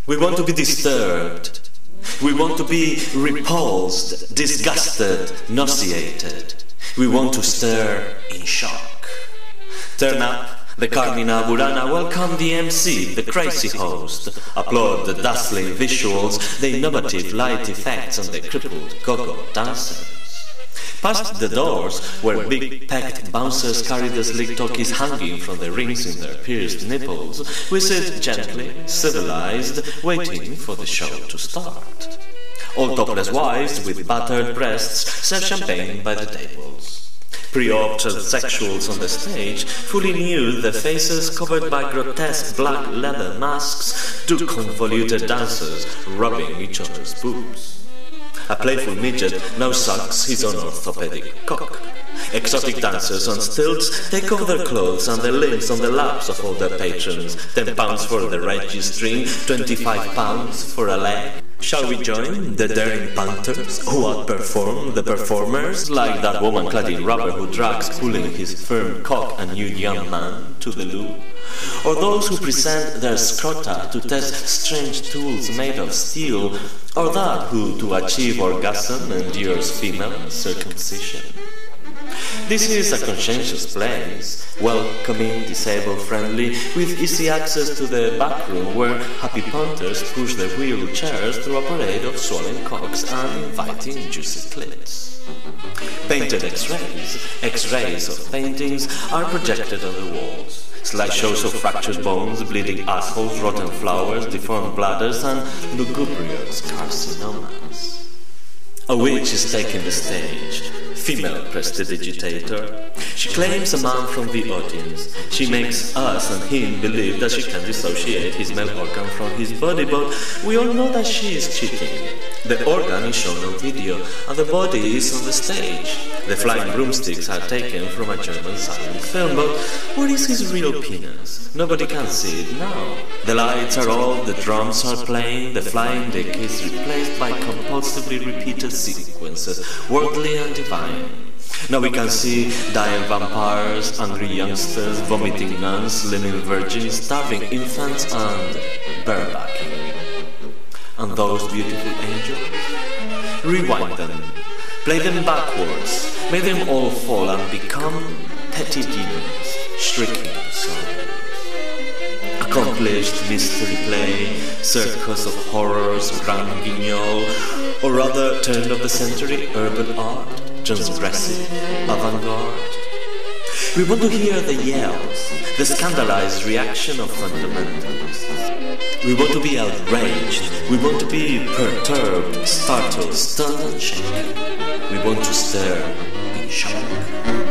We want to be disturbed. We want to be repulsed, disgusted, nauseated. We want to stir in shock. Turn up the Carmina Burana, welcome the MC, the crazy host. Applaud the dazzling visuals, the innovative light effects and the crippled go-go dancers. Past the doors, where big packed bouncers carry the slick talkies hanging from the rings in their pierced nipples, we sit gently, civilized, waiting for the show to start. All topless wives with battered breasts serve champagne by the tables. Pre-op sexuals on the stage, fully nude, their faces covered by grotesque black leather masks, do convoluted dancers rubbing each other's boobs. A playful midget now sucks his own orthopedic cock. Exotic dancers on stilts take off their clothes and their limbs on the laps of all their patrons. £10 for the Reggie string, £25 for a leg. Shall we join the daring panthers who outperform the performers, like that woman clad in rubber who drags pulling his firm cock a nude young man to the loo? Or those who present their scrota to test strange tools made of steel, or that who, to achieve orgasm, endures female circumcision? This is a conscientious place, welcoming, disabled-friendly, with easy access to the back room where happy punters push their wheelchairs through a parade of swollen cocks and inviting juicy clits. Painted X-rays of paintings are projected on the walls. Slideshows of fractured bones, bleeding assholes, rotten flowers, deformed bladders, and lugubrious carcinomas. A witch is taking the stage. Female prestidigitator. She claims a man from the audience. She makes us and him believe that she can dissociate his male organ from his body, but we all know that she is cheating. The organ is shown on video, and the body is on the stage. The flying broomsticks are taken from a German silent film, but where is his real penis? Nobody can see it now. The lights are off, the drums are playing, the flying dick is replaced by compulsively repeated sequences, worldly and divine. Now we can see dying vampires, angry youngsters, vomiting nuns, living virgins, starving infants, and barebacking. And those beautiful angels? Rewind them, play them backwards, make them all fall and become petty demons, shrieking souls. Accomplished mystery play, circus of horrors, grand guignol, or rather turn of the century urban art, transgressive, avant-garde. We want to hear the yells, the scandalized reaction of fundamentalists. We want to be outraged, we want to be perturbed, startled, stunned and shaken. We want to stir in shock.